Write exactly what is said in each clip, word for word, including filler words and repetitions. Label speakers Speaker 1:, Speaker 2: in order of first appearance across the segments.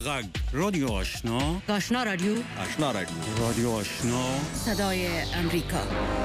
Speaker 1: غږ رادیو آشنا
Speaker 2: آشنا رادیو
Speaker 1: آشنا رادیو رادیو آشنا
Speaker 2: صدای امریکا.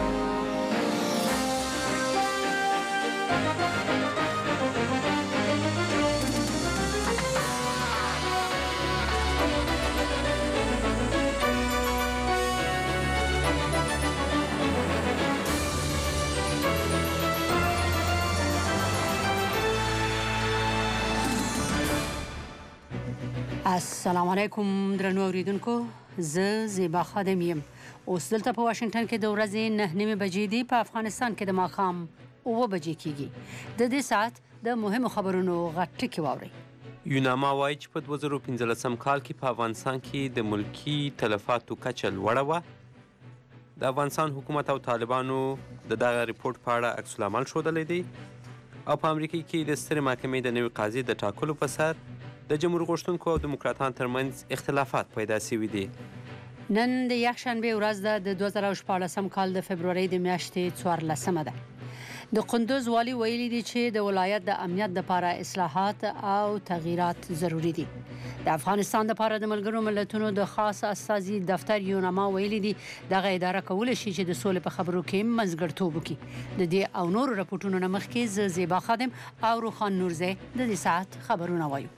Speaker 2: السلام علیکم درنو اوریدونکو، زه زیبا خادم یم. اوس دلته په واشنگټن کې د ورځې نه نیمه بجې دي، په افغانستان کې د ماښام اوه بجې کېږي. د دې ساعت د مهمو خبرونو غټ ټکي واورئ.
Speaker 3: یوناما وایي چې په دوه زره پنځلسم کال کې په افغانستان کې د ملکي تلفاتو کچه لوړه وه. د افغانستان حکومت او طالبانو د دغه ریپورت په اړه عکس العمل ښودلی دی، او په امریکا کې د سترې محکمې د نوي قاضي د ټاکلو په سر د جمهور غوښتونکو او دیموکراتانو ترمنځ اختلافات پیدا شوي دي.
Speaker 2: نن د یکشنبې ورځ ده، د دوه زره شپاړسم کال د فبرورۍ د میاشتې څوارلسمه ده. د کندوز والي ویلي دي چې د ولایت د امنیت لپاره اصلاحات او تغییرات ضروری دي. د افغانستان لپاره د ملګرو ملتونو د خاص استازي دفتر یوناما ویلي دي دغه اداره کولی شي چې د سولې په خبرو کې منځګړیتوب وکړي. د دې او نورو راپورټونو نه مخکې زه زیبا خادم او روخان نورزی د دې ساعت خبرونه وایو.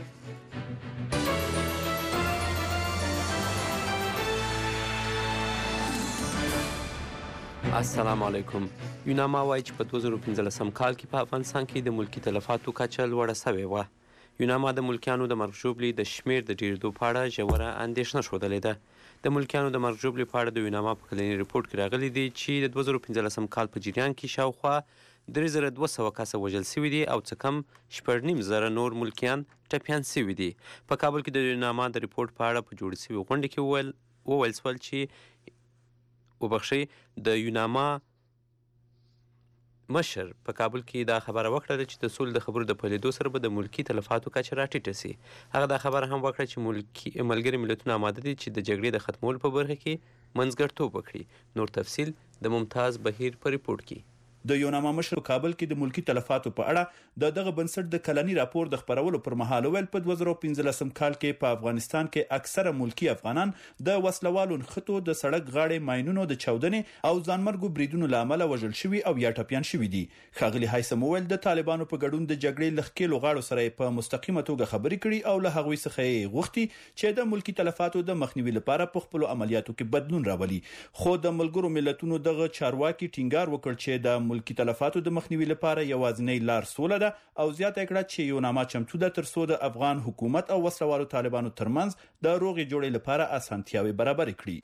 Speaker 3: السلام علیکم. یوناما وایي چې په دوه زره پنځلسم کال کې په افغانستان کې د ملکي تلفاتو کچه لوړه سوې وه. یوناما د ملکیانو د مرګ ژوبلې د شمېر د ډېرېدو په اړه ژوره اندېښنه ښودلې ده. د ملکیانو د مرګ ژوبلې په اړه د یوناما په کلني ریپورټ کې راغلي دي چې د دوه زره پنځلسم کال په جریان کې شاوخوا درې زره دوه سوه کسه وژل شوي دي او څه کم شپږ نیم زره نور ملکیان ټپیان شوي دي. په کابل کې د یوناما د ریپورټ په اړه په جوړې شوې غونډې کې وویل وویل شول چې وبخښئ د یوناما مشر په کابل کې دا خبره وکړه چې د سولې د خبرو د پیلېدو سره به د ملکي تلفاتو کچه راټیټه شي. هغه دا خبره هم وکړه چې ملکي ملګري ملتونه آماده دي چې د جګړې د ختمولو په برخه کې منځګړیتوب وکړي. نور تفصیل د ممتاز بهیر په ریپورټ کې.
Speaker 4: د یوناما مشر کابل کې د ملکی تلفاتو په اړه د دغه بنسټ د کلنی راپور د خبرولو پر مهال ویل په دوه زره پنځلسم کال کې په افغانستان کې اکثره ملکی افغانان د وسلوالو نښتو د سړک غاړې ماينونو د چاودنې او ځانمرګو بریدونو لامل وژل شوي او یا ټپيان شوي دي. ښاغلي هیثم ویل د طالبانو په ګډون د جګړې لخکېلو غاړو سره په مستقیمه توګه خبرې کړي او له هغوی څخه یې غوښتي چې د ملکی تلفاتو د مخنیوي لپاره په خپل عملیاتو کې بدلون راولي. خو د ملګرو ملتونو دغه چارواکي ټینګار وکړ چې د ملکی تلفاتو د مخنیوي لپاره یوازینی لار سوله ده او زیاته کړه چې یوناما چمتو ده تر څو د افغان حکومت او وسلوالو طالبانو ترمنځ د روغې جوړې لپاره اسانتیاوي برابر کړي.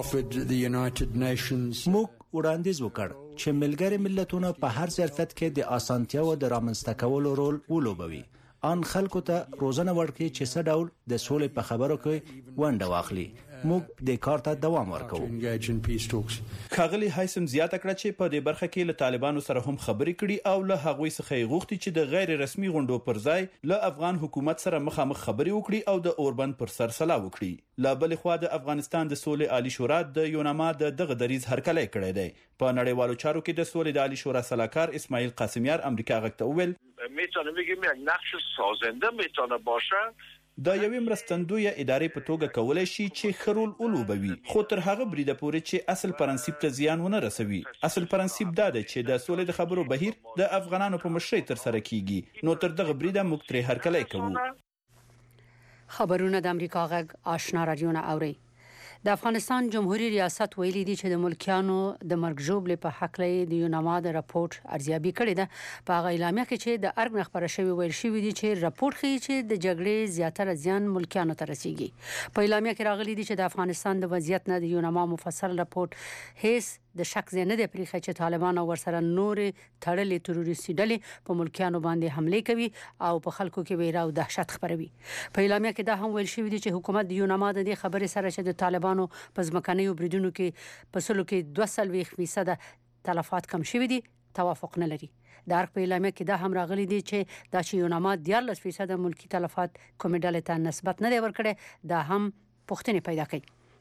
Speaker 5: موږ وړاندیز وکړ چې ملګري ملتونه په هر ظرفیت کې د اسانتیاوو د رامنځته کولو رول ولوبوي، ان خلکو ته روزنه ورکړي چې څه ډول د سولې په خبرو کې ونډه واخلي. موږ د کار ته دوام ورکوو.
Speaker 4: ښاغلي هیثم زیاته کړه چې په دې برخه کې له طالبانو سره هم خبرې کړي او له هغوی څخه یې غوښتي چې د غیر رسمي غونډو پر ځای له افغان حکومت سره مخامخ خبرې وکړي او د اوربند پر سر سلا وکړي. لا بل خو د افغانستان د سولې عالی شورا د یوناما د دغه دریز هرکلی کړی دی. په نړیوالو چارو کې د سولې د عالی شورا سلاکار اسماعیل قاسمیار امریکا غږ ته وویل
Speaker 6: میتونه بگیم یک نقش سازنده میتونه باشه.
Speaker 4: د یوې مرستندوی ادارې په توګه کولای شي چې خرول اولوبوي، خو تر هغه بریده پورې چې اصل پرنسيپ ته زیان ونه رسوي. اصل پرنسيپ دا دی چې د سولې د خبرو بهیر د افغانانو په مشرۍ تر سره کیږي، نو تر دغه بریده موږ ترې هرکلی کوو.
Speaker 2: خبرونه د امریکا غږ آشنا رادیو نه اوري. د افغانستان جمهوریت ریاست ویلي دي چې د ملکیانو د مرګ ژوبلې په حق لري د یوناما د راپورټ ارزیابي کړې ده. په هغه اعلامیه کې چې د ارګ نخبره شوی ویل شوی دي چې راپورټ ښیي چې د جګړې زیاتره زیان ملکیانو ته رسیږي. په اعلامیه کې راغلي دي چې د افغانستان د وضعیت نه د یوناما مفصل راپورټ هیڅ د شک ځای نه دی پرېښی چې طالبان او ورسره نورې تړلې تروریستي ډلې په ملکیانو باندې حملې کوي او په خلکو کې ویره او دهشت خپروي. په اعلامیه کې دا هم ویل شوی دی چې حکومت د یوناما د دې خبرې سره چې د طالبانو په ځمکنیو بریدونو کې په سلو کې دوه څلوېښت فیصده تلفات کم شوي دي توافق نه لري. د ارګ په اعلامیه کې دا هم راغلي دي چې دا چې یوناما دیارلس فیصده ملکي تلفات کومې ډلې ته نسبت نه دی ورکړی، دا هم پوښتنې پیدا کوي.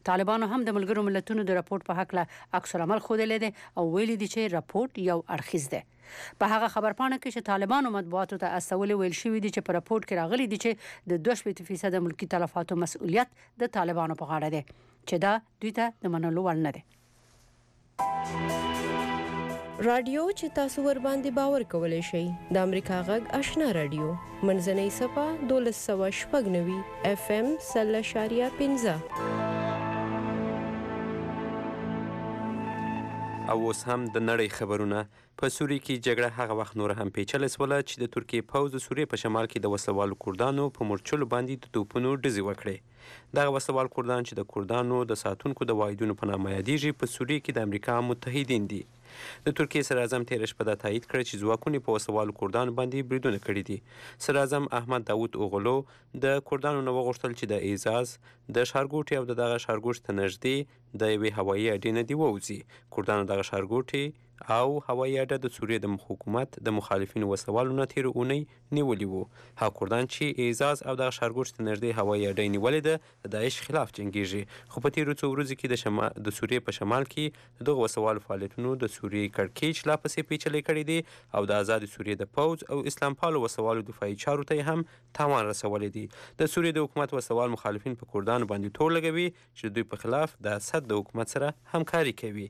Speaker 2: طالبانو هم د ملګرو ملتونو د راپورټ په حق له عکس العمل خوده لیدي او ویلي دي چې راپورټ یو اړخیز دی. په هغه خبرپاڼه کې چې طالبانو مطبوعاتو ته استول ویل شوی دي چې په راپورټ کې راغلي دي چې د دوه شپږ فیصد ملکی تلفاتو مسؤلیت د طالبانو په غاړه دی چې دا دوی ته د منلو وړ نه دی.
Speaker 7: رادیو چې تاسو ور باندې باور کولای شئ د امریکا غږ آشنا رادیو منځنۍ صفه دولس سوه شپږ نوي اف ام سل شاریه پنځه.
Speaker 3: او اوس هم د نړۍ خبرونه. په سوریه کې جګړه هغه وخت نور هم پیچلې شوله چې د ترکیې پوځ د سوریې په شمال کې د وسلوالو کردانو په مورچلو باندې د توپونو ډزې وکړې. دغه وسلوال کردان چې د کردانو د ساتونکو د واحدونو په نامه یادېږي په سوریه کې د امریکا متحدین دي. د ترکیې صدر اعظم تېره شپه دا تایید کړی چې ځواکونه په وسلوالو کردانو باندې بریدونه کړي دي. صدر اعظم احمد داود اوغلو د کردانو نه وغوښتل چې د اعزاز د ښارګوټي او د دغه ښارګوټي ته نږدې د یوې هوایي اډې نه دې ووځي. کردانو دغه ښارګوټي او هوایي اډه د سوریې د حکومت د مخالفینو وسلوالو نه تېره اونۍ نیولي وو. هغه کردان چې اعزاز او دغه ښارګوټي ته نږدې هوایي اډه نیولې ده د داعش خلاف جنګیږي. خو په تېرو څو ورځو کې د شما د سوریې په شمال کې دغه وسلوالو فعالیتونو د سوریې کړکېچ لا پسې پیچلې کړي دي او د آزاد سوریې د پوځ او اسلام پالو وسلوالو دفاعي چارو ته هم تاوان رسولی دی. د سوریې د حکومت وسلوال مخالفین په کردانو باندې تور لګوي چې دوی په خلاف د اسد د حکومت سره همکاري کوي.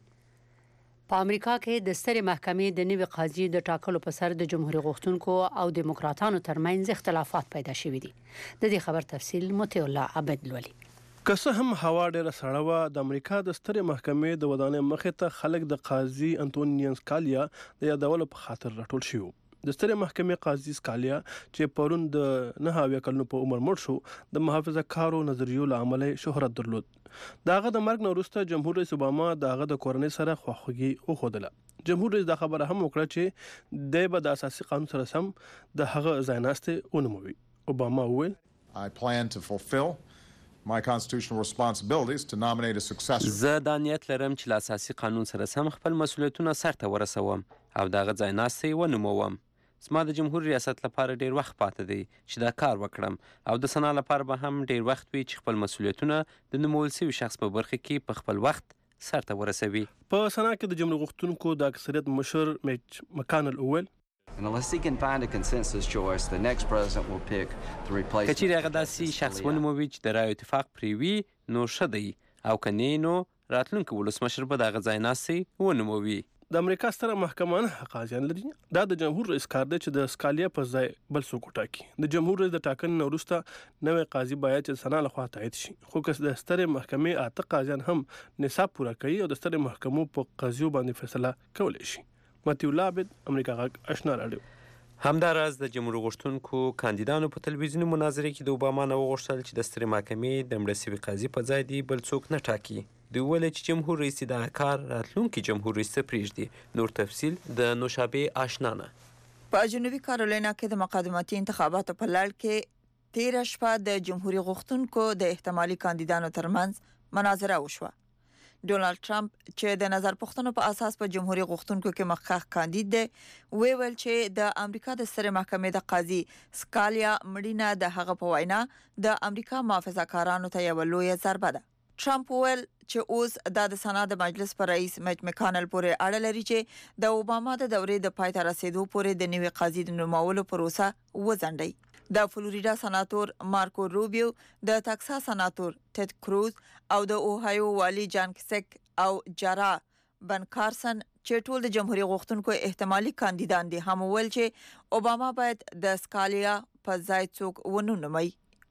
Speaker 2: په امریکا کې د سترې محکمې د نوي قاضي د ټاکلو په سر د جمهوریت غوښتونکو او دیموکراتانو ترمنځ اختلافات پیدا شوي دي. د دې خبر تفصیل مطیع الله عبد لولي.
Speaker 8: که څه هم هوا ډېره سړه وه، د امریکا د سترې محکمې د ودانۍ مخې ته خلک د قاضي انتونین سکالیا د یادولو په خاطر راټول شوي. د سترې محکمې قاضي سکالیا چې پرون د نهه اویا کلونو په عمر مړ شو، د محافظه کارو نظریو له امله شهرت درلود. د هغه د مرګ نه وروسته جمهور رئیس اوباما د هغه د کورنۍ سره خواخوږي وښودله. جمهور رئیس دا خبره هم وکړه چې دی به د اساسي قانون سره سم د هغه ځایناستې ونوموي. اوباما وویل
Speaker 9: I plan to fulfill my constitutional responsibilities to nominate a successor.
Speaker 3: زه دا نیت لرم چې له اساسي قانون سره سم خپل مسؤلیتونه سرته ورسوم او د هغه ځایناستی ونوموم. زما د جمهور ریاست لپاره ډیر وخت پاتې دی چې دا کار وکړم او د سنا لپاره به هم ډیر وخت وي چې خپل مسؤلیتونه د نومول شوي شخص په برخه کې په خپل وخت سرته ورسوي. په
Speaker 8: سنا کې د جمهور غوښتونکو د اکثریت مشر میچ مکانل اول
Speaker 10: Unless he can find a consensus choice, the next president will pick the replacement.
Speaker 3: که چیرې هغه داسې شخص ونوموي چې د رایو اتفاق پرې وي نو ښه دی او که نه نو راتلونکی ولسمشر به د هغه ځایناستی ونوموي.
Speaker 8: د امریکا ستره محکمه نه قاضیان لري. دا د جمهور رئیس کار دی چې د سکالیا په ځای بل څوک وټاکي. د جمهور رئیس د ټاکنې نه وروسته نوی قاضي باید چې سنا لخوا تایید شي. خو که د سترې محکمې اته قاضیان هم نصاب پوره کوي او د سترې محکمو په قاضیو باندې فیصله کولی شي. مطیع الله عبد، امریکا غږ آشنا رادیو.
Speaker 3: همداراز د جمهور غوښتونکو کاندیدانو په تلویزیوني مناظرې کې د اوباما نه وغوښتل چې د سترې محکمې د مړه سوي قاضي په ځای دی بل څوک نه ټاکي. دوی ویل چې جمهور رئیس دغه کار راتلونکي جمهور رئیس ته پرېږدي. نور تفصیل د نوشابې آشنا نه.
Speaker 11: په جنوبي کارولینا کې د مقدماتي انتخاباتو په لړ کې تیره شپه د جمهوریت غوښتونکو د احتمالي کاندیدانو ترمنځ مناظره وشوه. ډونالد ټرمپ چې د نظر پوښتنو په اساس په جمهوریت غوښتونکو کې مخکښ کاندید دی، ویل چې د امریکا د سترې محکمې د قاضي سکالیا مړینه د هغه په وینا د امریکا محافظه کارانو ته یو لوی ضربه ده. ټرمپ ویل چې اوس د سنا د مجلس پر رئیس میچ مکانل پورې اړه لري چې د اوباما د دورې د پای ته رسیدو پورې د نوي قاضي د نومولو پروسه وځنډي. د فلوریډا سناتور مارکو روبیو، د تکساس سناتور ټیډ کروز او د اوهایو والی جان کسک او جارا بن کارسن چې ټول د جمهوریت غوښتونکو احتمالي کاندیدان دي هم ویل چې اوباما باید د سکالیا په ځای څوک ونوموي.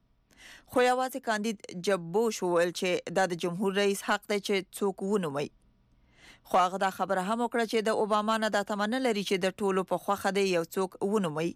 Speaker 11: خو یوازې کاندید جب بوش ویل چې دا د جمهور رئیس حق دی چې څوک ونوموي. خو هغه دا خبره هم وکړه چې د اوباما نه دا تمنه لري چې د ټولو په خوښه دی یو څوک ونوموي.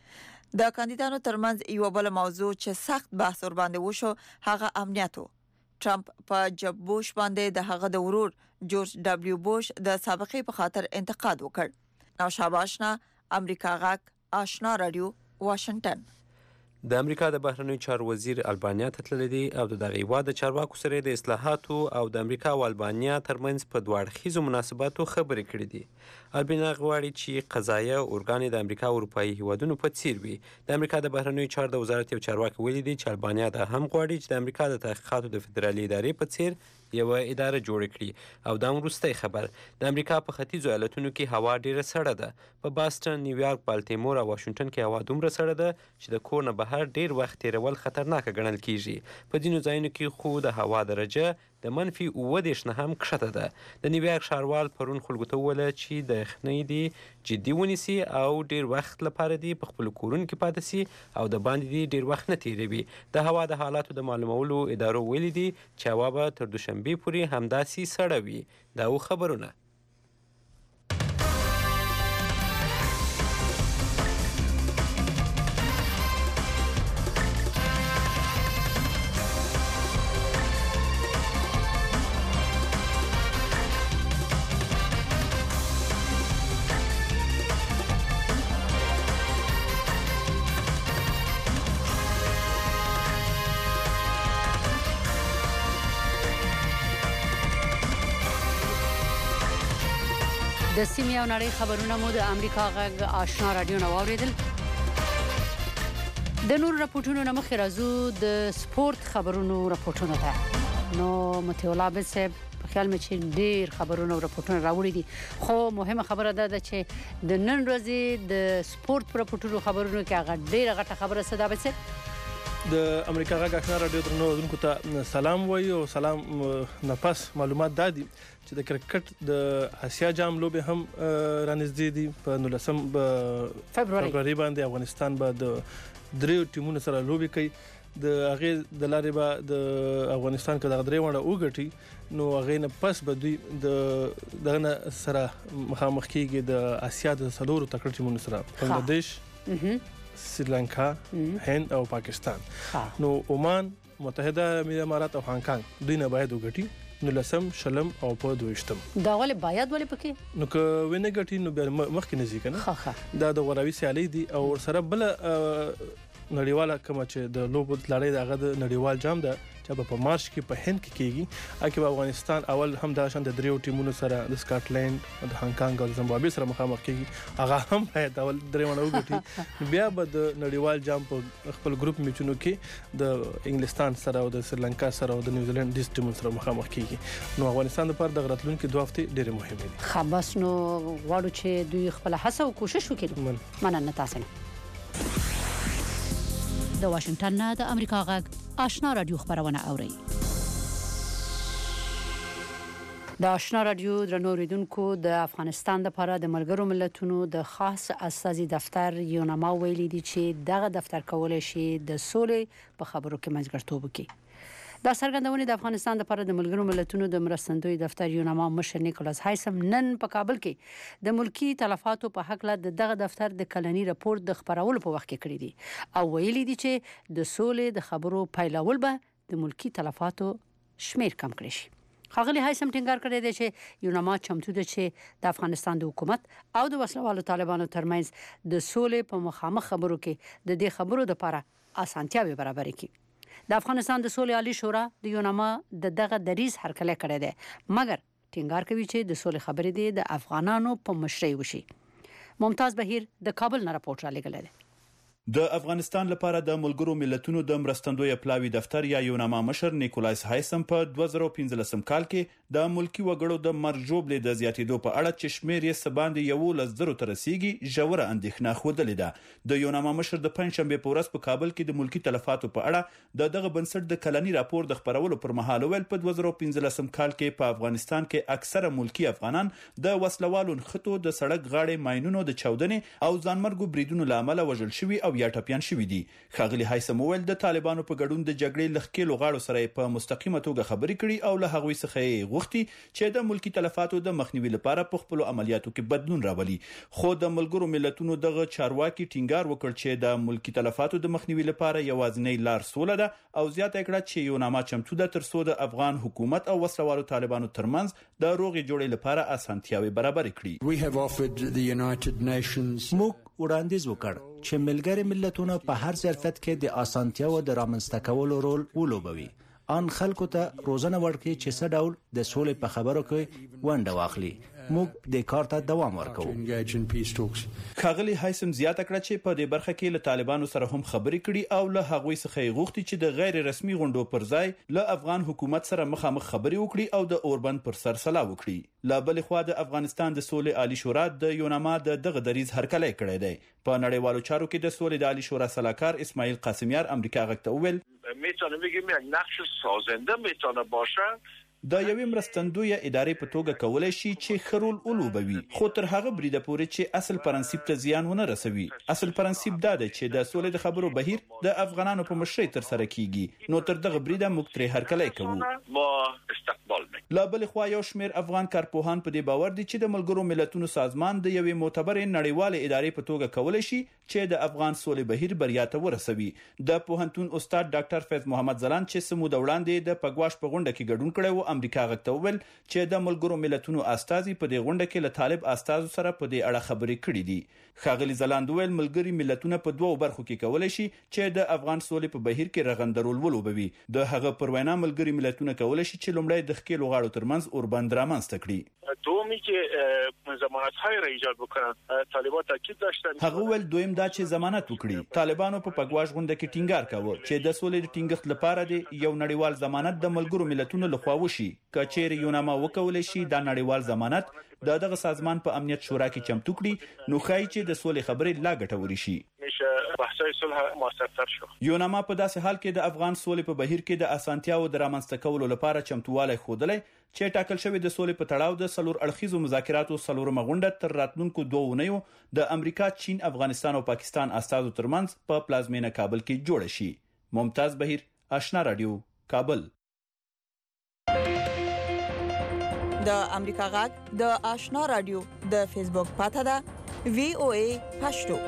Speaker 11: د کاندیدانو ترمنځ یو بل موضوع چې سخت بحث ور باندې وشو هغه امنیت و. ټرمپ په جب بوش باندې د هغه د ورور جورج دبلیو بوش د سابقې په خاطر انتقاد وکړ. نوشابه آشنا، امریکا غږ آشنا رادیو، واشنگټن.
Speaker 3: د امریکا د بهرنیو چارو وزیر البانیا ته تللی دی او د دغه هیواد د چارواکو سره د اصلاحاتو او د امریکا او البانیا ترمنځ په دوه اړخیزو مناسباتو خبرې کړې دي. البانیا غواړي چې قضایه اورګانې د امریکا او اروپایي هیوادونو په څیر وي. د امریکا د بهرنیو چارو د وزارت یو چارواکي ویلي دی چې البانیا دا هم غواړي چې د امریکا د تحقیقاتو د فدرالي ادارې په څیر یوه اداره جوړه کړي. او دا وروستی خبر د امریکا په ختیځو ایالتونو کې هوا ډیره سړه ده. په باستن، نیویارک، بالټیمور او واشنګټن کې هوا دومره سړه ده چې د کور نه بهر ډیر وخت تیرول خطرناکه ګڼل کیږي. په ځینو ځایونو کې خو د هوا درجه د منفي اووه دېرش نه هم کښته ده. د نیویارک ښاروال پرون خلکو ته وویله چې د یخنۍ دي جدي ونیسي او ډیر وخت لپاره دي په خپلو کورونو کې پاتې سي او د باندې دي ډیر وخت نه تیروي. د هوا د حالاتو د معلومولو ادارو ویلي دي چې هوا به تر دوشنبې پورې همداسې سړه وي. دا و خبرونه.
Speaker 2: د سیمې او نړۍ خبرونه مو د امریکا غږ آشنا رادیو نه واوریدل. د نور راپورټونو نه مخکې راځو د سپورت خبرونو راپورټونو ته. نو متولا بن صاحب په خیال مې چې ډیر خبرونه او راپورټونه راوړي دي، خو مهمه خبره ده چې د نن ورځې د سپورت راپورټونو خبرونو کې هغه ډیره غټه خبره څه ده بس
Speaker 8: د امریکا غږ آشنا رادیو درنو اوریدونکو ته سلام وایي او سلام نه پس معلومات دادي چې د کرکټ د اسیا جام لوبې هم رانږدې دي. په نولسم فبروري باندې افغانستان به د دریو ټیمونو سره لوبې کوي. د هغه د لارې به د افغانستان کې د درې وړه وګټي نو هغه نه پس به دوی د دغه سره مخامخ کیږي د اسیا د څلورو تکړه ټیمونو سره، بنگلاديش، سریلانکا، هند او پاکستان. نو عمان، متحده عربي امارات او هانګ کانګ دوی نه باید وګټي نو لسم، شلم او په دویشتم.
Speaker 2: دا ولې باید ولې پکې
Speaker 8: نو که وینه ګټي نو بیا مخکې نزي کنه. دا د غوراوي سیالي دي او سره بل نړیواله کوم چې د لوبو لړۍ دغه د نړیوال جام ده چې په مارچ کې په هند کې کیږي. اکه افغانستان اول هم د شان د دریو ټیمونو سره د سکاټلند او د هانګ کانګ او زیمبابوې سره مخامخ کیږي. هغه هم باید اول درې ونه وګټي. بیا به د نړیوال جام په خپل ګروپ میچونو کې د انګلستان سره او د سریلانکا سره او د نیوزیلند د ټیمونو سره مخامخ کیږي. نو افغانستان لپاره د راتلونکو دوه هفته ډېر مهمه دي.
Speaker 2: خبس نو غواړو چې دوی خپل هڅه او کوشش وکړي. مننه تاسو نه. د واشنگټن نه د امریکا غږ آشنا رادیو خبرونه اوري. د آشنا رادیو درنو اوریدونکو د افغانستان لپاره د ملګرو ملتونو د خاص استازي دفتر یوناما ویلي دي چې دغه دفتر کولای شي د سولې په خبرو کې منځګړیتوب وکړي. دا څرګندونه د افغانستان لپاره د ملګرو ملتونو د مرستندوی دفتر یوناما مشر نیکولاس هایسم نن په کابل کې د ملکی تلفاتو په حق له دغه دفتر د کلنی راپور د خبرولو په وخت کې کړی دي او ویلي دي چې د سولې د خبرو پیلول به د ملکی تلفاتو شمیر کم کړي شي. خاغلی هایسم ټینګار کړی دی چې یوناما چمتو ده چې د افغانستان د حکومت او د وسلوالو طالبانو ترمنځ د سولې په مخامخ خبرو کې د دې خبرو لپاره اسانتیاوي برابر کړي. د افغانستان د سولې عالی شورا د یوناما د دغه دریز هرکله کړی دی مګر ټینګار کوي چې د سولې خبرې دي د افغانانو په مشرۍ وشي. ممتاز بهیر د کابل نه راپورټ را لګل دی.
Speaker 4: د افغانستان لپاره د ملګرو ملتونو د مرستندوی پلاوی دفتر یا یوناما مشر نیکولاس هایسم په دوه زره او پنځلسم کال کې د ملکی وګړو د مرجوبلې د زیاتېدو په اړه چې شمیر یې سباندې یو لزرو تر رسیدي ژوره اندېښنه خوده ده. د یوناما مشر د پنځشنبه په ورځ په کابل کې د ملکی تلفاتو په اړه د دغه بنسټ د کلنی راپور د خبرولو پر مهال ویل په دوه زره او پنځلسم کال کې په افغانستان کې اکثره ملکی افغانان د وسلوالو خطو د سړک غاړې ماينونو د چاودنې او ځانمرګو بریدونو لامل وژل شوی او یا ټپيان شوی دي. خاغلی هایسم ویل د طالبانو په ګډون د جګړې لخکېلو غاړو سره په مستقیمه توګه خبرې کړي او له هغوی څخه غوښتي چې د ملکی تلفاتو د مخنیوي لپاره په خپل عملیاتو کې بدلون راولي. خو د ملګرو ملتونو دغه چارواکي ټینګار وکړ چې د ملکی تلفاتو د مخنیوي لپاره یوازینی لار سوله ده او زیاته کړه چې یوناما چمتو ده تر څو د افغان حکومت او وسلوالو طالبانو ترمنځ د روغې جوړې لپاره اسانتیاوي برابر کړي.
Speaker 12: موږ
Speaker 5: وړاندیز وکړ چې ملګری ملتونه په هر ظرفیت کې د اسانتیاو د رامنځته کولو رول ولوبوي. ان خلکو ته روزنه ورکړي چې څه ډول د سولې په خبرو کې ونډه واخلي. موږ د کار ته دوام ورکوو.
Speaker 4: ښاغلي هایسم زیاته کړه چې په دې برخه کې له طالبانو سره هم خبرې کړي او له هغوی څخه یې غوښتي چې د غیر رسمي غونډو پر ځای له افغان حکومت سره مخامخ خبرې وکړي او د اوربند پر سر سلا وکړي. لا بل خو د افغانستان د سولې عالی شورا د یوناما د دغه دریز هرکلی کړی دی. په نړیوالو چارو کې د سولې د عالی شورا سلاکار اسماعیل قاسمیار امریکا غږ ته وویل
Speaker 6: میتونه بگیم یک نقش سازنده میتونه باشه.
Speaker 4: د یوې مرستندوی ادارې په توګه کولای شي چې خرول اولوبوي، خو تر هغه بریده پورې چې اصل پرنسيپ ته زیان ونه رسوي. اصل پرنسيپ دا دی چې د سولې د خبرو بهیر د افغانانو په مشرۍ تر سره کیږي. نو تر دغه بریده موږ ترې هرکلی کوو.
Speaker 6: ما استقبال می
Speaker 4: لا بل خو یو شمیر افغان کارپوهان په دې باور دي چې د ملګرو ملتونو سازمان د یوې معتبرې نړیوالې ادارې په توګه کولای شي چې د افغان سولې بهیر بریا ته ورسوي. د پوهنتون استاد ډاکټر فیض محمد زلان چې سمو د وړاندې د پګواش په غونډه کې ګډون کړی و امریکا غږ ته وویل چې د ملګرو ملتونو استازي په دې غونډه کې له طالب استازو سره په دې اړه خبرې کړې دي. ښاغلي زلاند وویل ملګري ملتونه په دوو برخو کې کولای شي چې د افغان سولې په بهیر کې رغندرول ولوبوي. د هغه پر وینا ملګري ملتونه کولای شي چې لومړی د ښکېلو غاړو ترمنځ اوربند رامنځته کړي.
Speaker 6: دومی که ضمانت‌های را ایجاد بکنن طالبان تاکید داشتن.
Speaker 4: هغه ول دویم دا چې ضمانت وکړي. طالبانو په پګواش غونډه کې ټینګار کاوه چې د سولې د ټینګښت لپاره د یو نړیوال ضمانت د ملګرو ملتونو لخوا وشي. کچېر یوناما وکولای شي دا نړیوال ضمانت د دغه سازمان په امنیت شورا کې چمتو کړي، نو ښایي چې د سولې خبرې لا ګټورې شي.
Speaker 6: بحث‌های صلح موثرتر شو.
Speaker 4: یوناما په داسې حال کې د افغان سولې په بهیر کې د اسانتیاو د رامنځته کولو لپاره چمتووالی ښودلی چې ټاکل شوی د سولې په تړاو د څلور اړخیزو مذاکراتو څلورمه غونډه تر راتلونکو دوه اونیو د امریکا، چین، افغانستان او پاکستان استازو ترمنځ په پلازمینه کابل کې جوړه شي. ممتاز بهیر، آشنا رادیو، کابل.
Speaker 11: د امریکا غږ د آشنا رادیو د فیسبوک پاته ده وی او ای پښتو.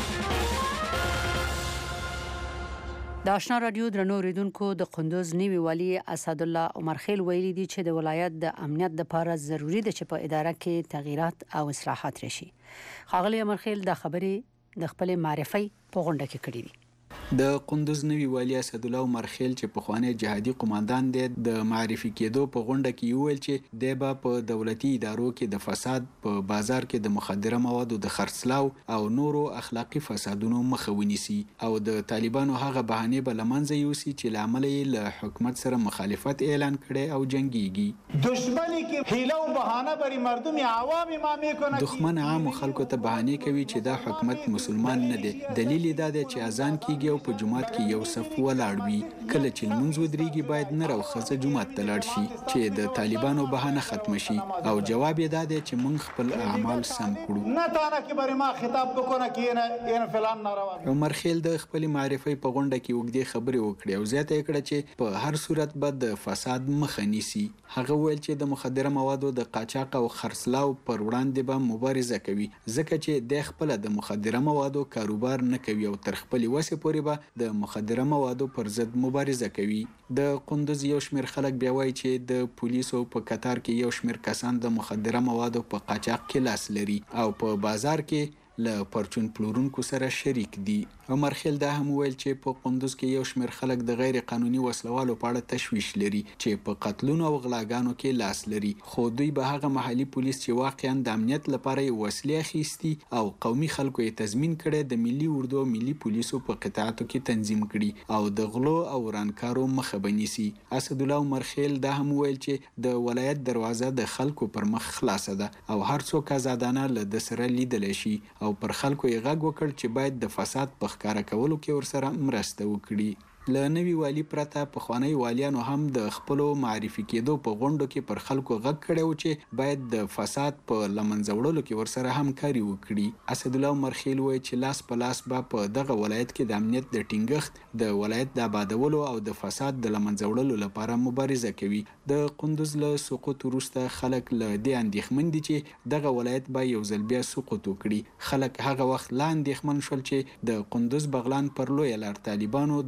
Speaker 2: د آشنا رادیو درنو ریدونکو د قندوز نیوي والی اسد الله عمر خیل ویلي دي چې د ولایت د امنیت لپاره ضروری ده چې په اداره کې تغییرات او اصلاحات راشي. ښاغلی عمر خیل د خبرې د خپل معرفي په غونډه کې کړې دي.
Speaker 12: د قندوز نوي والی اسد الله عمر خیل چې په خوانی جهادي قوماندان دی د معرفي کېدو په غونډه کې ویل چې د به په دولتي ادارو کې د فساد په بازار کې د مخدره موادو د خرڅلاو او نورو اخلاقی فسادونو مخه ونیسي او د طالبانو هغه بهانه به لمنځه یوسي چې لامل یې له حکومت سره مخالفت اعلان کړي او جنگيږي.
Speaker 13: دشمنی کې حیله او بهانه بری مردم عوام ما میکنه.
Speaker 12: دښمن عام خلکو ته بهانه کوي چې دا حکومت مسلمان نه دی. دلیل دا دی چې اذان کیږي او په جمعات کې یو صف ولاړ وي. کله چې لمونځ ودرېږي باید نر او ښځه جمعات ته لاړ شي چې د طالبانو بهانه ختم شي او جواب یې دا دی چې موږ خپل اعمال سم کړو.
Speaker 13: نه تانه کې بری ما خطاب وکړه کې نه فلان ناروا.
Speaker 12: عمر خیل د خپل معرفي په غونډه کې وګړي خبرې وکړې او زیاته کړه چې په هر صورت به د فساد مخه نیسي. هغه ویل چې د مخدره موادو د قاچاق او خرڅلاو پر وړاندې به مبارزه کوي ځکه چې د خپل د مخدره موادو کاروبار نه کوي او تر خپل وسه پورې د مخدره موادو پر ضد مبارزه کوي. د قندوز یو شمیر خلک بیا وایي چې د پولیسو په قطار کې یو شمیر کسان د مخدره موادو په قاچاق کې لاس لري او په بازار کې له پرچون پلورونکو سره شریک دي. عمر خیل دا هم ویل چې په قندوز کې یو شمیر خلک د غیر قانوني وسلوالو په اړه تشویش لري چې په قتلونو او غلاګانو کې لاس لري، خو دوی به هغه محلي پولیس چې واقعا د امنیت لپاره وسلې اخیستي او قومي خلکو یې تضمین کړي د ملي اردو او ملي پولیسو په قطاعاتو کې تنظیم کړي او د غلو او ورانکارو مخه بنيسي. اسد الله عمر خیل دا هم ویل چې د ولایت دروازه د خلکو پر مخ خلاصه ده او هر څوک آزادانه له د سره لیدل شي او پر خلکو یې غږ وکړ چې باید د فساد په ښکارا کولو کې ورسره مرسته وکړي. له نوي والی پرته په خوانی والیانو هم د خپل معرفي کېدو په غونډو کې پر خلکو غږ کړي و چې باید د فساد په لمنځه وړلو کې ورسره همکاري وکړي. اسد الله عمر خیل وایي چې لاس په لاس به په دغه ولایت کې د امنیت د ټینګښت، د ولایت د آبادولو او د فساد د لمنځه وړلو لپاره مبارزه کوي. د قندوز له سقوط وروسته خلک له دې اندېښمن دي چې دغه ولایت به یو ځل بیا سقوط وکړي. خلک هغه وخت لا اندېښمن شول چې د قندوز بغلان پر لویه لار طالبانو دوه اونۍ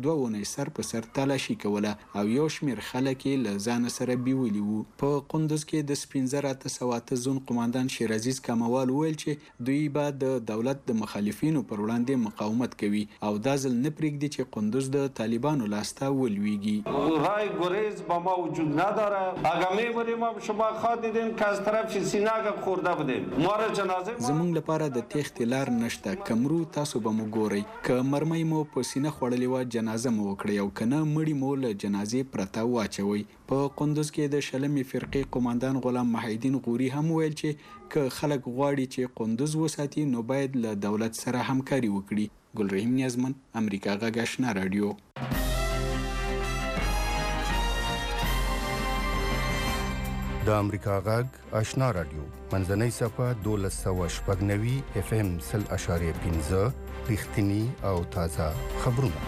Speaker 12: سر په سر تلاشي کوله او یو شمېر خلک یې له ځان سره بیولي وو. په قندوز کې د سپین زر اته سوه اته زون قماندان شیر عزیز کموال وویل چې دوی به د دولت د مخالفینو پر وړاندې مقاومت کوي او دا ځل نه پرېږدي چې قندوز د طالبانو لاسته ولویږي.
Speaker 14: رای گریز با ما وجود نداره. اگر میبریم ما شما خواه دیدین که از طرف سینه خورده بودیم. ما را جنازه
Speaker 12: زمونږ لپاره د تېښتې لار نشته. کمرو تاسو به مو ګورئ. که مرمۍ مو په سینه خوړلې وه جنازه مو وکړئ او که نه مړي مو له جنازې پرته واچوئ. په قندوز کې د شلمې فرقې قماندان غلام محیدین غوري هم ویل چې که خلک غواړي چې قندوز وساتي نو باید له دولت سره همکاري وکړي. ګلرحیم نیازمن، امریکا غږ آشنا رادیو.
Speaker 15: د امریکا غږ آشنا رادیو منځنۍ صفحه دولس سوه شپږ نوي اف ام سل اشاریه پنځه رښتینی او تازه خبرونه.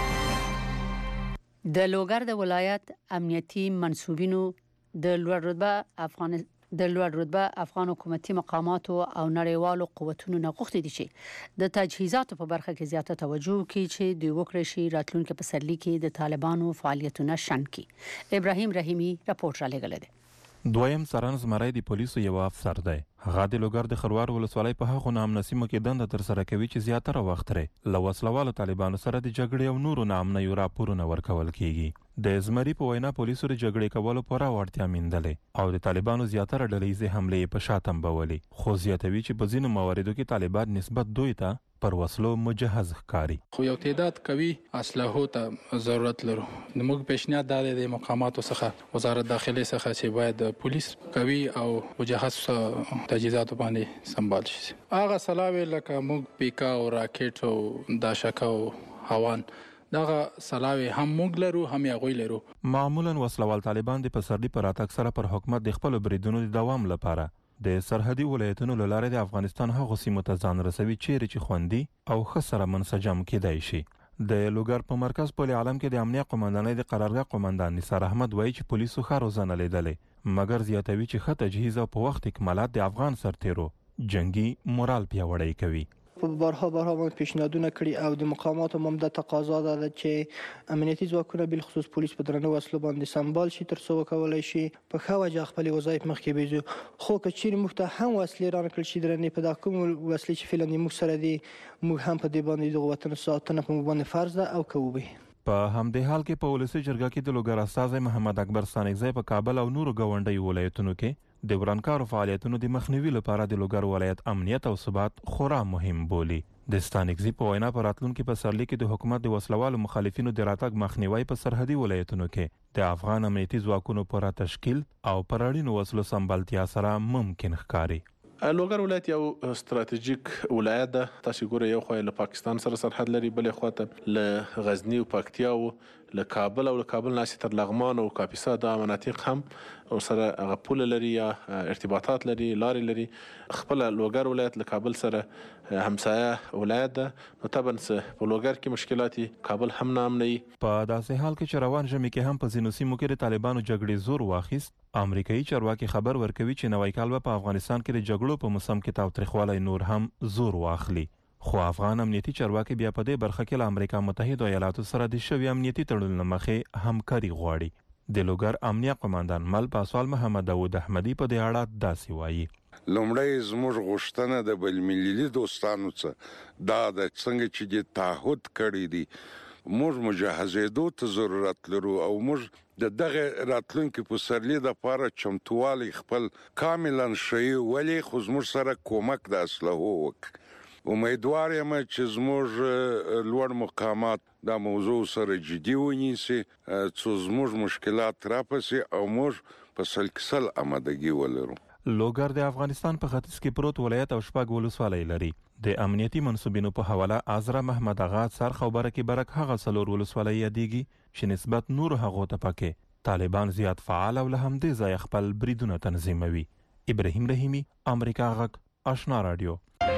Speaker 2: د لوګر د ولایت امنیتي منسوبینو د لوړ رتبه افغان د لوړ رتبه افغان حکومتي مقاماتو او نړیوالو قوتونو نه غوښتي دي چې د تجهیزاتو په برخه کې زیاته توجه وکړي چې دوی وکړي شي راتلونکي پسرلي کې د طالبانو فعالیتونه شنډ کړي. ابراهیم رحیمی راپورټ را لېږلی دی.
Speaker 16: دویم سران زمری د پولیسو یو افسر دی. هغه د لوګر د خروار ولسوالۍ په هغو نامنه سیمو کې دنده ترسره کوي چې زیاتره وخت لري له وسلوالو طالبانو سره د جګړې او نورو نامنیو راپورونه ورکول کیږي. د زمری په وینا پولیسو د جګړې کولو پوره وړتیا موندلې او د طالبانو زیاتره ډلهییزې حملې په شا تمبولې، خو زیاتوي چې په ځینو مواردو کې طالبان نسبت دوی ته پر وسلو مجهز ښکاري.
Speaker 17: خو یو تعداد قوي اسلحو ته ضرورت لرو. موږ پیشنهاد دادې د مقاماتو څخه وزارت داخلي څخه چې باید پولیس قوي او مجهز تجهیزات باندې سمبال شي. هغه سلاوي لکه موږ پیکا او راکټ او داشکا او هوان دغه سلاوي هم موږ لرو هم یې غوي لرو.
Speaker 16: معمولا وسلوال طالبان د پسرلي پر اتاک سره پر حکومت د خپل بریدونو د دوام لپاره د سرحدي ولایتونو له لارې د افغانستان هغو سیمو ته ځان رسوي چیرې چې خوندي او ښه سره منسجم کیدای شي. د لوګر په مرکز پل عالم کې د امنیه قماندانۍ د قرارګاه قماندان نثار احمد وایي چې پولیسو ښه روزنه لیدلې، مګر زیاتوي چې ښه تجهیز او په وخت اکمالات د افغان سرتیرو جنگي مورال پیاوړی کوي.
Speaker 18: په بارها بارها باندې پیشنهادونه کړي او د مقاماتو ممده تقاضا ده چې امنیتي ځواکونه بل خصوص پولیس په درنو وسلو باندې سمبال شي تر څو وکولای شي په ښه وجه خپل وظایف مخکې بيزو. خو که چیرې موږ ته هم وسلې رانکړل شي درنې په دا کوم وسلې چې فعلا موږ سره دي موږ هم په دې باندې د وطن ساتنه په موږ باندې فرض ده او کوو به.
Speaker 16: په همدې حال کې په ولسی جرګه کې د لوګر استازی محمد اکبر ستانکزی په کابل او نورو ګاونډیو ولایتونو کې د ورانکارو فعالیتونو د مخنیوي لپاره د لوګر ولایت امنیت او ثبات خورا مهم بولي. د ستانکزی په وینا په راتلونکي پسرلي کې د حکومت د وسلوالو مخالفینو د راتګ مخنیوي په سرحدي ولایتونو کې د افغان امنیتي ځواکونو پر تشکیل او پر اړینو وسلو سمبالتیا سره ممکن ښکاري.
Speaker 8: لوګر ولایت یو ستراتیژیک ولایت ده. تاسو ګورئ یو خو له پاکستان سره سرحد لري، بلې خواته له غزنی او پکتیا او له کابل او له کابل ناس تر لغمان او کاپیسا د مناطق هم سره هغه پول لري یا ارتباطات لري، لارې لري. خپل لوګر ولایت له کابل سره همسایه ولایت ده، نو طبعا په لوګر کې مشکلات کابل هم نه امني.
Speaker 16: په داسې حال کې چې روان ژمي کې هم په ځینو سیمو کې د طالبانو جګړې زور واخیست. امریکایي چارواکي خبر ورکوي چې نوی کال په افغانستان کې د جګړو په موسم کې تاوتریخوالی نور هم زور واخلي. خو افغان امنیتي چارواکي بیا په دې برخه کې له امریکا متحده ایالاتو سره د شوي امنیتي تړون له مخې همکاري غواړي. د لوګر امنیه قماندان مل پاسوال محمد داود احمدي په دې اړه داسې وایي:
Speaker 19: لومړی زموږ غوښتنه د بل ملي دوستانو څخه دا د څنګه چې د تعهد کړی دي موږ مجهزېدو ته ضرورت لرو او موږ د دغه راتلونکي پسرلي د لپاره چمتووالی خپل کاملا شي ولی خو زموږ سره کومک د اسلحو وکړي. امیدوار یم چې زموږ لوړ مقامات دا موضوع سره جدي ونیسي څو زموږ مشکلات راپسي او موږ په سلکسل آمادګي ولرو.
Speaker 16: لوګر د افغانستان په ختیځ کې پروت ولایت او شپږ ولسوالۍ لري. د امنیتي منسوبینو په حواله عزرا محمد اغا سر خبره کې برک هغه څلور ولسوالۍ یادېږي چې نسبت نور هغو ته پکې طالبان زیات فعال او له همدې ځایه خپل بریدونه تنظیموي. ابراهیم رحیمی، امریکا غږ آشنا رادیو.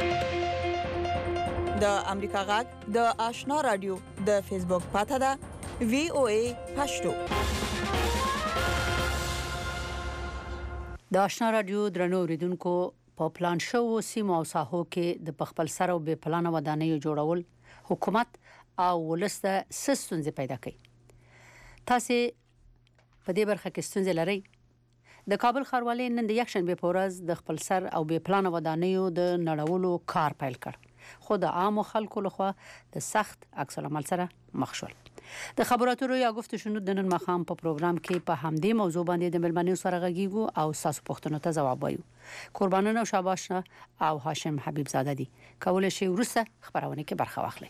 Speaker 11: د امریکا غږ د آشنا رادیو د فیسبوک پاته ده وی او ای پښتو.
Speaker 2: د آشنا رادیو درنو اوریدونکو په پلان شو سیمو او ساحو کې د خپل سره او بې پلانه ودانیو جوړول حکومت او ولسته ستونزې پیدا کوي. تاسو په دې برخه کې ستونزې لرئ؟ د کابل ښاروالۍ نن د یکشنبې په ورځ د خپل سر او بې پلانه ودانیو د نړولو کار پیل کړ، خو د عامو خلکو لخوا د سخت عکس العمل سره مخ شول. د خبرو اترو یا گفت و شنود د نن ماښام په پروګرام کې په همدې موضوع باندې د مېلمنو سره غږیږو او ستاسو پوښتنو ته ځواب وایو. قربانونه او شاباشنا او هاشم حبیب زاده دي. کولی شئ وروسته خبرونه کې برخه واخلئ.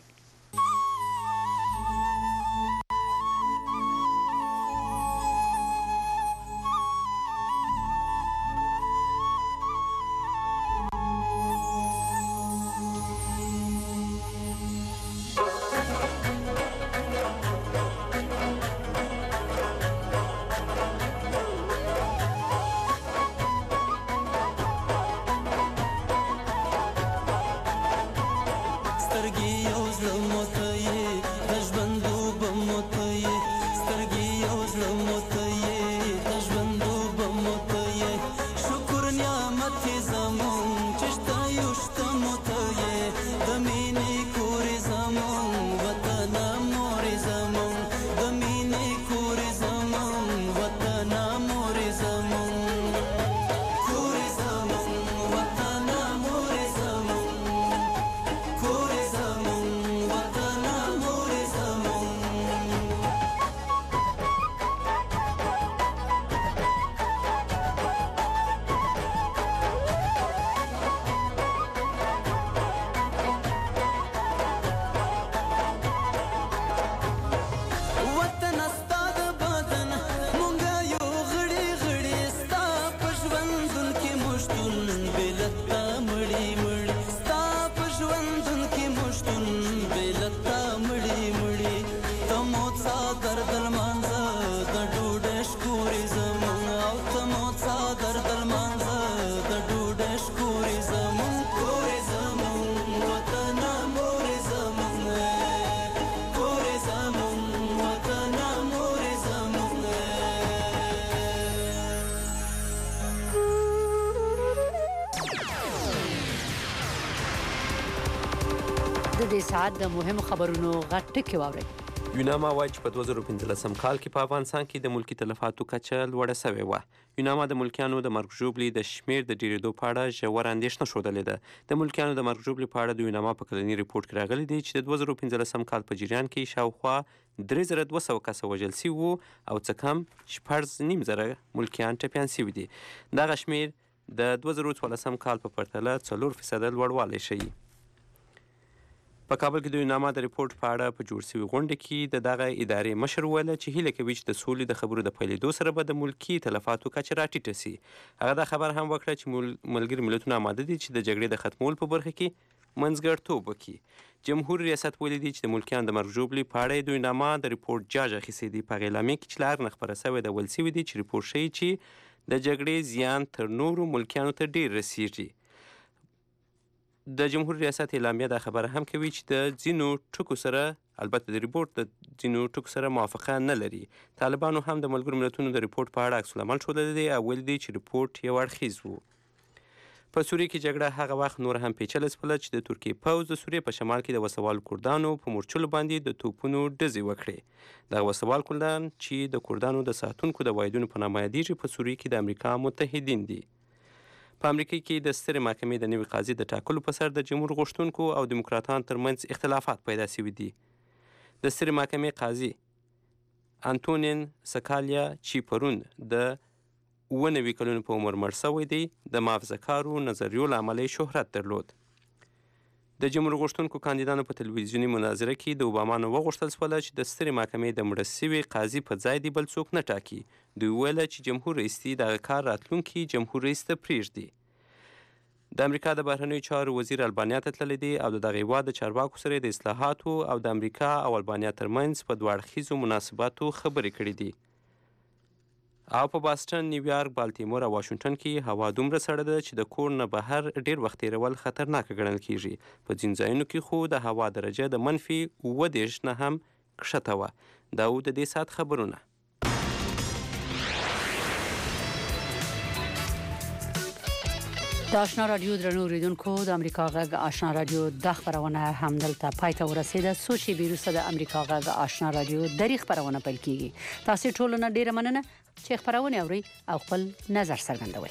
Speaker 2: د دې ساعت د مهمو خبرونو غټ ټکی واورئ.
Speaker 3: یوناما وایي چې په دوه زره پنځلسم کال کې په افغانستان کې د ملکي تلفاتو کچه لوړه سوې وه. یوناما د ملکیانو د مرګ ژوبلې د شمېر د ډېرېدو په اړه ژوره اندېښنه ښودلې ده. د ملکیانو د مرګ ژوبلې په اړه د یوناما په کلني ریپورټ کې راغلي دی چې د دوه زره پنځلسم کال په جریان کې شاوخوا درې زره دوه سوه کسه وژل سوي وو او څه کم شپږ نیم زره ملکیان ټپیان سوي دي. دغه شمېر د دوه زره څوارلسم کال په پرتله څلور فیصده لوړوالی ښیي. په کابل کې د یوناما د ریپورټ په اړه په جوړ شوي غونډه کې د دغه ادارې مشر وویله چې هیله کوي چې د سولې د خبرو د پیلېدو سره به د ملکي تلفاتو کچه راټیټه سي. هغه دا خبر هم وکړه چې ملګري ملتونه آماده دي چې د جګړې د ختمولو په برخه کې منځګړیتوب وکړي. جمهور ریاست ویلي دی چې د ملکیانو د مرګ ژوبلې په اړه د یوناما د ریپورټ جاج اخیستی دی. په هغې اعلامیه کې چې له هر نه خپره سوی ده ویل سوي دي چې ریپورټ ښیي چې د جګړې زیان تر نورو ملکیانو ته ډېر رسیږي. د جمهور ریاست اعلامیه دا خبره هم کوي چې د ځینو ټکو سره البته د ریپورټ د ځینو ټکو سره موافقه نه لري. طالبانو هم د ملګرو ملتونو د ریپورټ په اړه عکس العمل ښودلی دی او ویلي دی چې ریپورټ یو اړخیز و. په سوریه کې جګړه هغه وخت نور هم پیچله شوله چې د ترکیې پوځ د سوریې په شمال کې د وسوالو کردانو په مورچلو باندې د توپونو ډزې وکړې. دغه وسوال کردان چې د کردانو د ساتونکو د واحدونو په نامه یادېږي په سوریه کې د امریکا متحدین دي. په امریکا کې د سترې محکمې د نوي قاضي د ټاکلو په سر د جمهور غوښتونکو او دیموکراتانو ترمنځ اختلافات پیدا شوي دي. د سترې محکمې قاضي انتونین سکالیا چې پرون د اووه نوي کلونو په عمر مړ شوی دی د محافظه‌کارو نظریو له امله شهرت درلود. د جمهور غوښتونکو کاندیدانو په تلویزیوني مناظره کې د اوباما نه وغوښتل شوله چې د سترې محکمې د مړه سوي قاضي په ځای دې بل څوک نه ټاکي. دوی وویله چې جمهور رئیس دې دغه کار راتلونکي جمهور رئیس ته پرېږدي. د امریکا د بهرنیو چارو وزیر البانیا ته تللی دی او د دغه هېواد د چارواکو سره د اصلاحاتو او د امریکا او البانیا ترمنځ په دوه اړخیزو مناسباتو خبرې کړې دي. او په باستن، نیویارک، بالتیمور او واشنګټن کې هوا دومره سړه ده چې د کور نه بهر ډېر وخت تېرول خطرناکه ګڼل کیږي. په ځینو ځایونو کې خو د هوا درجه د منفي اووه دېرش نه هم کښته وه. دا و د دې ساعت خبرونه.
Speaker 2: د آشنا رادیو درنو اوریدونکو د امریکا غږ آشنا رادیو د خبرونه همدلته پاتې ورسیده. سوچي بیروسه د امریکا غږ آشنا رادیو د خبرونه پیل کیږي. تاسو ټول نه ډیره مننه چې خبرونه اوري او خپل نظر څرګندوي.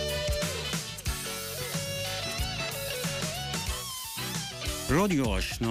Speaker 1: رادیو آشنا